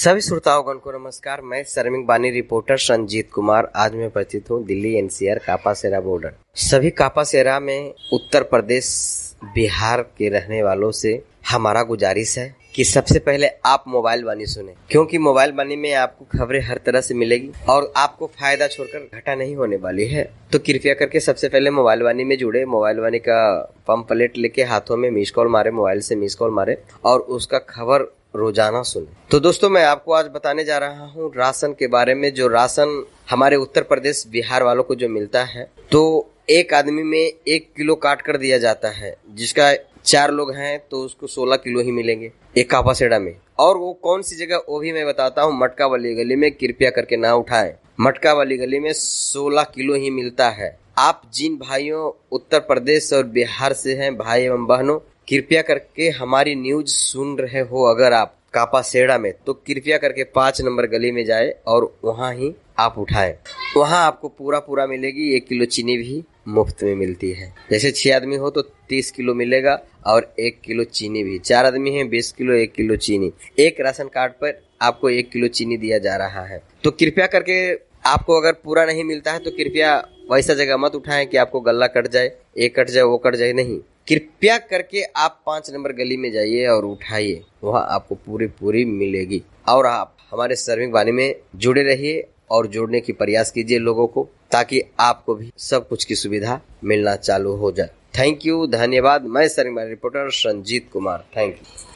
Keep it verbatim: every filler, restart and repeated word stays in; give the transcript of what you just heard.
सभी श्रोताओगण को नमस्कार। मैं श्रमिक बानी रिपोर्टर संजीत कुमार। आज मैं उपस्थित हूँ दिल्ली एनसीआर कापासेरा बॉर्डर। सभी कापासेरा में उत्तर प्रदेश बिहार के रहने वालों से हमारा गुजारिश है कि सबसे पहले आप मोबाइल बानी सुने, क्योंकि मोबाइल बानी में आपको खबरें हर तरह से मिलेगी और आपको फायदा छोड़कर घाटा नहीं होने वाली है। तो कृपया करके सबसे पहले मोबाइल बानी में जुड़े, मोबाइल बानी का पंपलेट लेके हाथों में मिस कॉल मारे, मोबाइल से मिस कॉल मारे और उसका खबर रोजाना सुने। तो दोस्तों, मैं आपको आज बताने जा रहा हूँ राशन के बारे में। जो राशन हमारे उत्तर प्रदेश बिहार वालों को जो मिलता है, तो एक आदमी में एक किलो काट कर दिया जाता है। जिसका चार लोग हैं तो उसको सोलह किलो ही मिलेंगे एक कापासेड़ा में। और वो कौन सी जगह, वो भी मैं बताता हूँ। मटका वाली गली में, कृपया करके ना उठाएं। मटका वाली गली में सोलह किलो ही मिलता है। आप जिन भाइयों उत्तर प्रदेश और बिहार से हैं, भाई एवं बहनों, कृपया करके हमारी न्यूज सुन रहे हो अगर आप कापासेड़ा में, तो कृपया करके पाँच नंबर गली में जाए और वहाँ ही आप उठाएं। वहाँ आपको पूरा पूरा मिलेगी। एक किलो चीनी भी मुफ्त में मिलती है। जैसे छह आदमी हो तो तीस किलो मिलेगा और एक किलो चीनी भी। चार आदमी हैं, बीस किलो, एक किलो चीनी। एक राशन कार्ड पर आपको एक किलो चीनी दिया जा रहा है। तो कृपया करके आपको अगर पूरा नहीं मिलता है तो कृपया वैसा जगह मत उठाएं कि आपको गला कट जाए, एक कट जाए, वो कट जाए। नहीं, कृपया करके आप पांच नंबर गली में जाइए और उठाइए। वहाँ आपको पूरी पूरी मिलेगी। और आप हमारे श्रमिक बानी में जुड़े रहिए और जोड़ने की प्रयास कीजिए लोगों को, ताकि आपको भी सब कुछ की सुविधा मिलना चालू हो जाए। थैंक यू, धन्यवाद। मैं Shramik Vani reporter Sanjeet Kumar. Thank you.